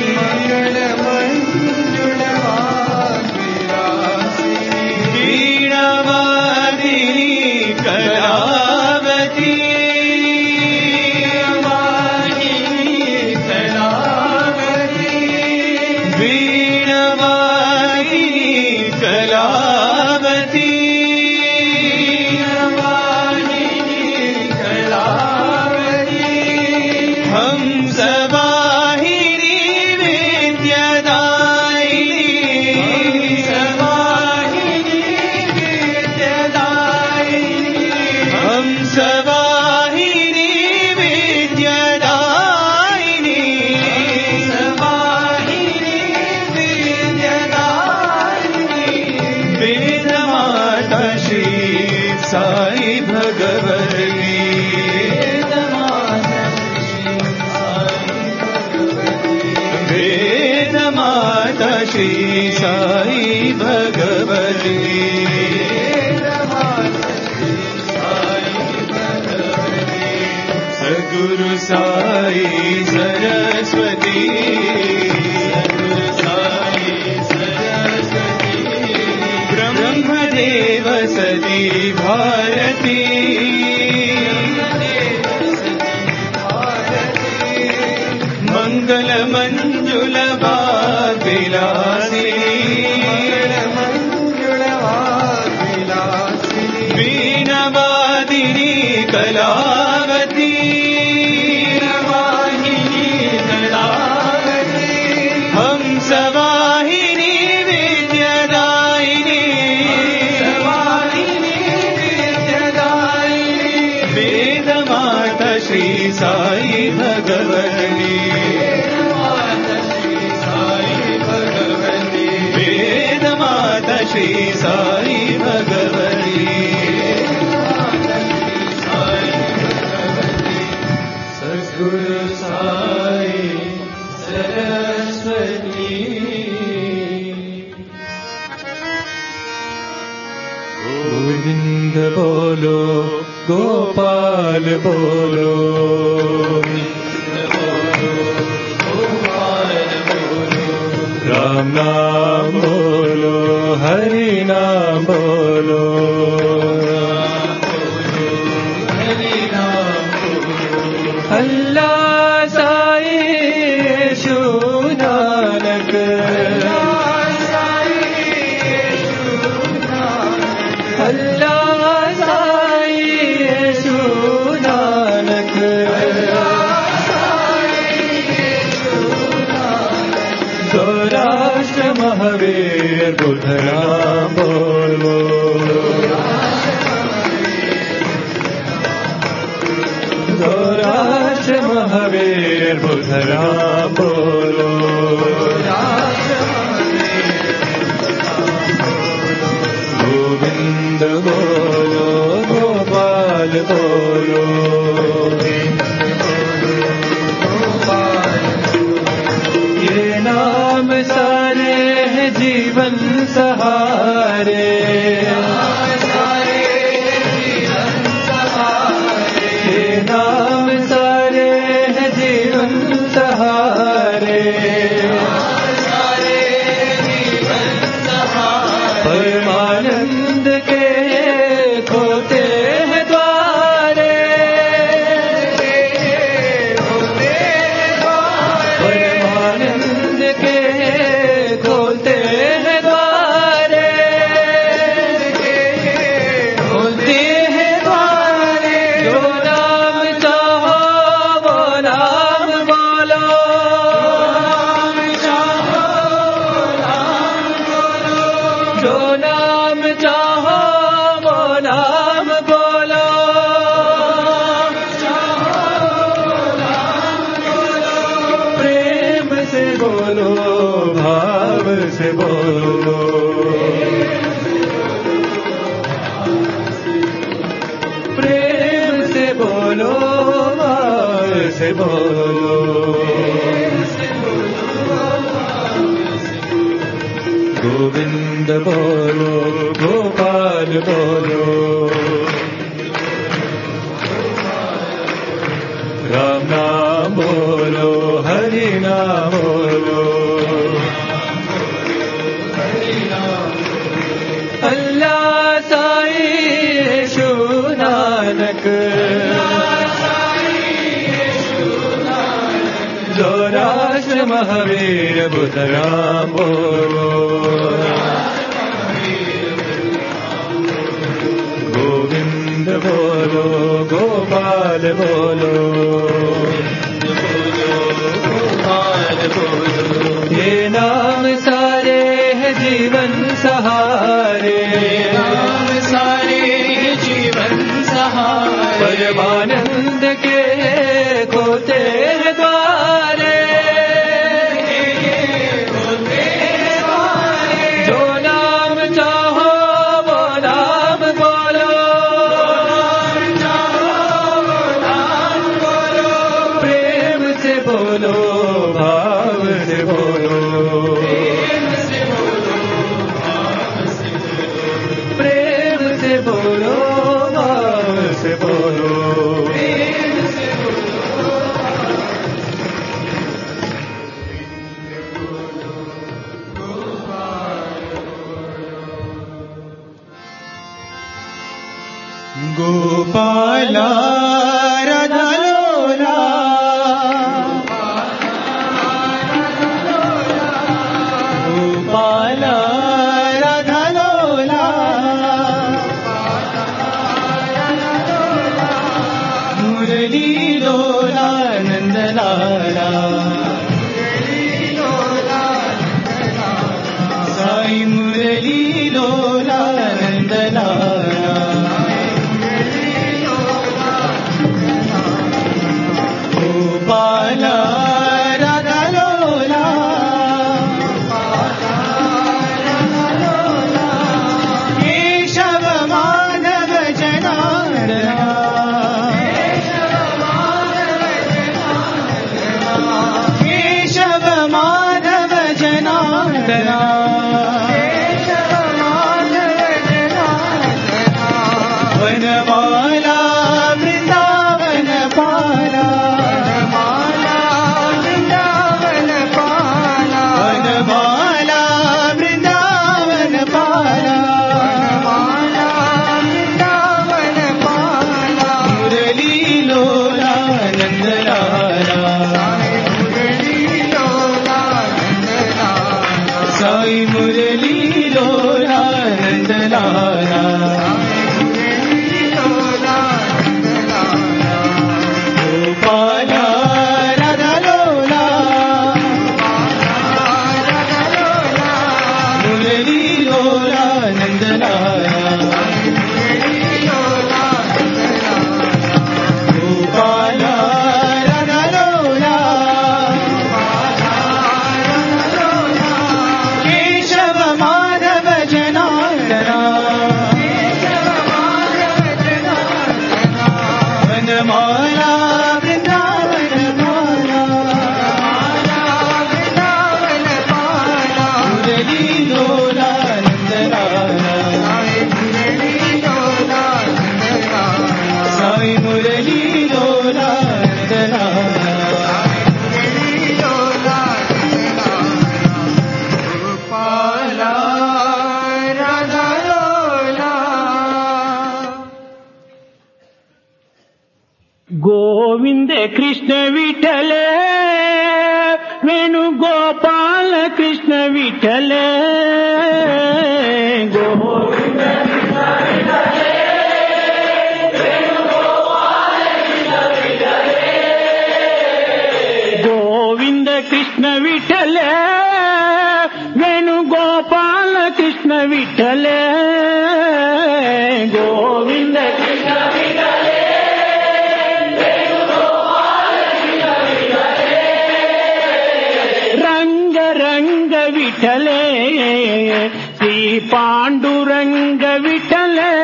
श्री साई भगवती सद्गुरु साई सरस्वती ब्रह्मदेव सती भारती मंगल मंजुल वाग्विलासी वीणवादिनी कलावती हंसवाहिनी विद्यादायिनी वेदमाता श्री साई भगवती वेदमाता श्री साई भगवती सद्गुरु साई सरस्वती गोविंद बोलो गोपाल बोलो राम नाम बोलो हरि नाम बोलो अल्लाह साई यीशु नानक अल्लाह साई यीशु नानक सौराष्ट्र महावीर बुध नाम बोलो सौराष्ट्र महावीर बुध नाम बोलो सहारे ये नाम सारे हैं जीवन सहारे परमानंद के खोते हैं द्वारे परमानंद के खोलते हैं द्वारे खोलते हैं द्वारे जो नाम चाहो वो नाम बोलो जो नाम चाहो वो नाम बोलो प्रेम से बोलो भाव से बोलो प्रेम से बोलो भाव से बोलो गोविंद बोलो गोपाल बोलो राम नाम बोलो हरि नाम बोलो अल्लाह साई यीशु नानक जो राष्ट्र महावीर बुद्ध राम बोलो गोविंद बोलो गोपाल बोलो ये नाम सारे हैं जीवन सहारे नाम सारे जीवन सहारे परमानंद के खोते हैं द्वारे जो नाम चाहो वो नाम बोलो प्रेम से बोलो भाव से बोलो प्रेम से बोलो भाव से बोलो गोपाला राधा लोला गोपाला राधा लोला मुरली लोला नंद लाला साई मुरली लोला नंद लाला गोपाला राधा लोला केशव माधव जनार्दना केशव माधव जनार्दना वनमाला वृंदावन पाला वनमाला वृंदावन पाला मुरली लोला नंद लाला साई मुरली लोला नंद लाला गोपाला राधा लोला मुरली लोला नंद लाला गोपाला राधा लोला केशव माधव जनार्दना वनमाला वृंदावन पाला मुरली लोला కృష్ణ విఠలే వేణుగోపాల కృష్ణ విఠలే గోవింద గోవింద కృష్ణ విఠలే వేణుగోపాల కృష్ణ విఠలే గోవింద కృష్ణ విఠలే రంగ రంగ విఠలే శ్రీ పాండురంగ విఠలే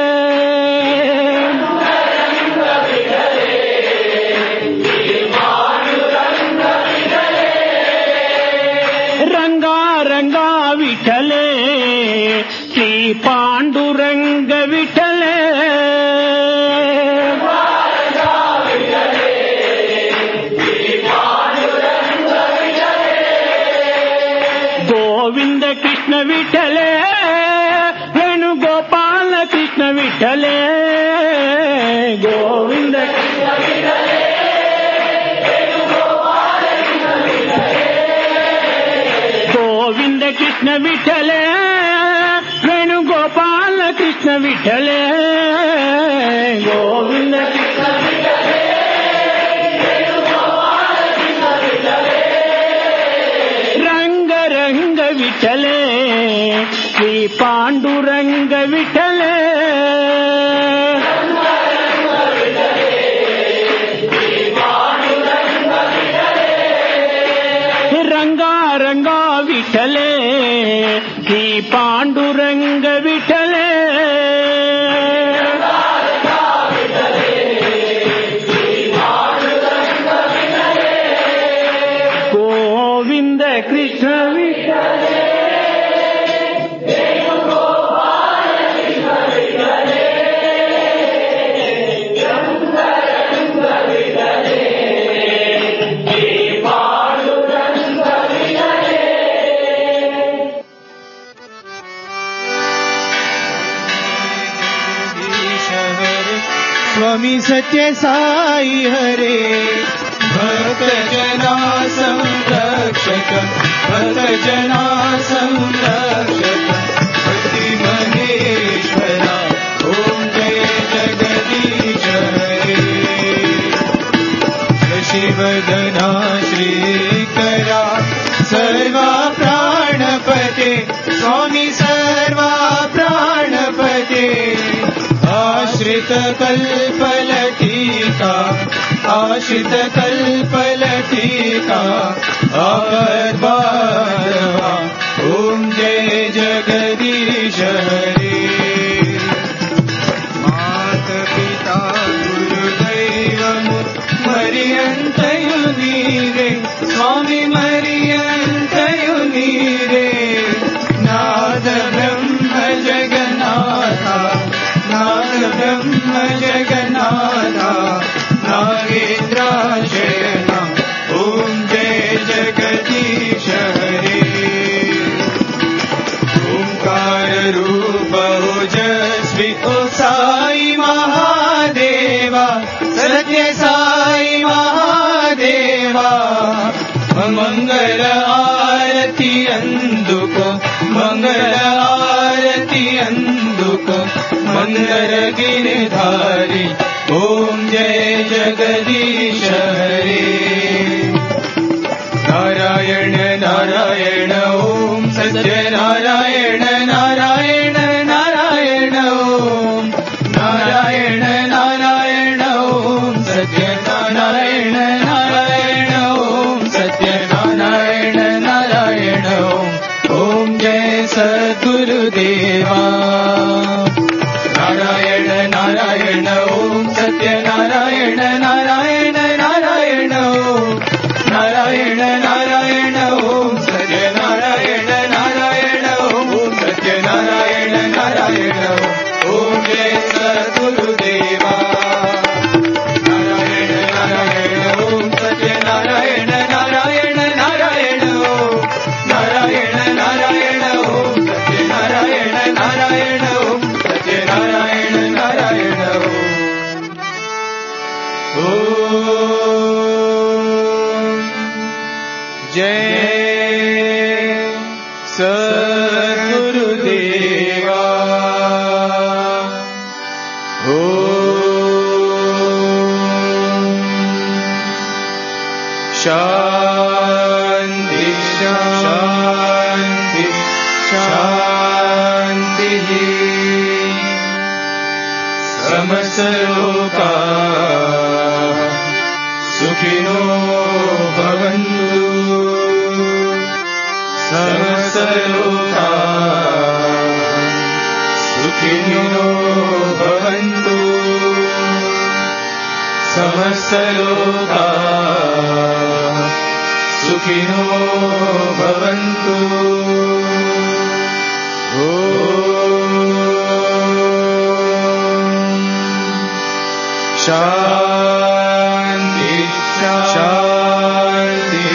రంగా విఠలే శ్రీ పాండురంగ విఠలే గోవింద కృష్ణ విఠలే వేణుగోపాల కృష్ణ విఠలే గోవింద కృష్ణ విఠలే గోవింద కృష్ణ విఠలే వేణుగోపాల కృష్ణ విఠలే గోవింద కృష్ణ విఠలే రంగ రంగ విఠలే శ్రీ పాండురంగ విఠలే రంగా రంగా విఠలే శ్రీ పాండురంగ విఠలే గోవింద కృష్ణ విఠలే स्वामी सत्य साई हरे भक्त जना संरक्षक भक्त जना संरक्षक भक्ति महेश्वरा ओम जय जगदीश हरे शिवदना श्रीकरा सर्वा प्राणपते स्वामी सर्वा प्राणपते आश्रित कल्पलतिका आश्रित कल्पलतिका आर्भारवा ओम जय जगदीश हरे मात पिता गुरुदैवं मरियन्तयु नीरे स्वामी मरियन्तयु नीरे नाद ब्रह्म जगन्नाथा नाद ब्रह्म जगन्नाथा नागेन्द्राशयना ओम जय जगदीश हरे ओंकार रूप ओजस्वी ओ साई महादेवा सत्य साई महादेवा मंगल आरती अंदुको मंगल आरती अंदुको मंदर गिरधारी ओम जय जगदीश हरे नारायण नारायण ओम सत्य नारायण नारायण नारायण ओम नारायण नारायण ओम सत्य नारायण नारायण ओम सत्य नारायण नारायण ओम जय सद्गुरुदेवा नारायण नारायण ओम सत्य नारायण नारायण नारायण ओम नारायण नारायण ओम सत्य नारायण नारायण ओम सत्य नारायण नारायण ओम जय सद्गुरुदेवा नारायण नारायण ओम सत्य नारायण नारायण नारायण ओम नारायण नारायण ओम सत्य नारायण नारायण सद्गुरुदेवा शांति शांति शांतिः समस्त लोका सुखिनो भवन्तु समस्त लोका सुखिनो भवन्तु समस्त लोका सुखिनो भवन्तु शांति शांति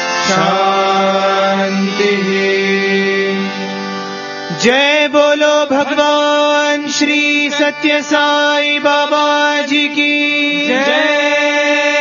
शांति। जय बोलो भगवान श्री सत्य साई बाबा जी की जय।